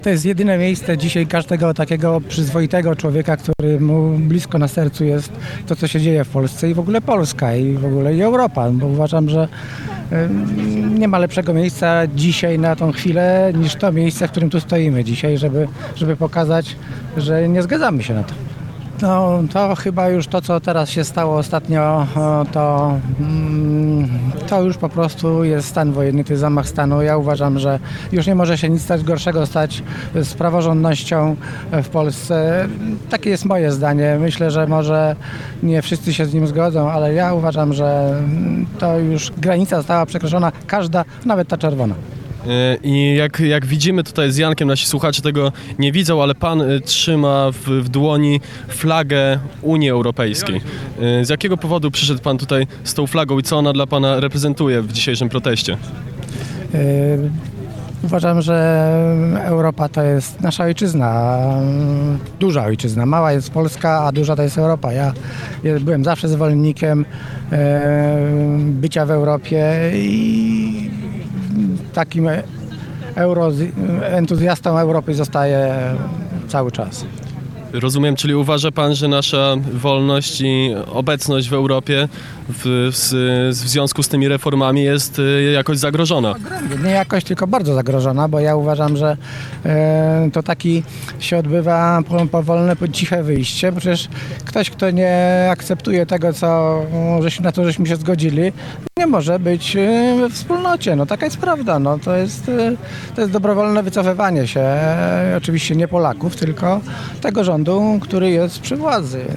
To jest jedyne miejsce dzisiaj każdego takiego przyzwoitego człowieka, który mu blisko na sercu jest to, co się dzieje w Polsce i w ogóle Polska i w ogóle i Europa, bo uważam, że nie ma lepszego miejsca dzisiaj na tą chwilę niż to miejsce, w którym tu stoimy dzisiaj, żeby pokazać, że nie zgadzamy się na to. No, to chyba już to, co teraz się stało ostatnio, to już po prostu jest stan wojenny, to jest zamach stanu. Ja uważam, że już nie może się nic gorszego stać z praworządnością w Polsce. Takie jest moje zdanie. Myślę, że może nie wszyscy się z nim zgodzą, ale ja uważam, że to już granica została przekroczona, każda, nawet ta czerwona. I jak widzimy tutaj z Jankiem, nasi słuchacze tego nie widzą, ale pan trzyma w dłoni flagę Unii Europejskiej. Z jakiego powodu przyszedł pan tutaj z tą flagą i co ona dla pana reprezentuje w dzisiejszym proteście? Uważam, że Europa to jest nasza ojczyzna, duża ojczyzna. Mała jest Polska, a duża to jest Europa. Ja byłem zawsze zwolennikiem bycia w Europie i takim entuzjastą Europy zostaje cały czas. Rozumiem, czyli uważa pan, że nasza wolność i obecność w Europie w związku z tymi reformami jest jakoś zagrożona? Nie jakoś, tylko bardzo zagrożona, bo ja uważam, że to taki się odbywa powolne, ciche wyjście, bo przecież ktoś, kto nie akceptuje tego, na co żeśmy się zgodzili, nie może być we wspólnocie. No taka jest prawda. No, to jest dobrowolne wycofywanie się, oczywiście nie Polaków, tylko tego rządu, który jest przy władzy.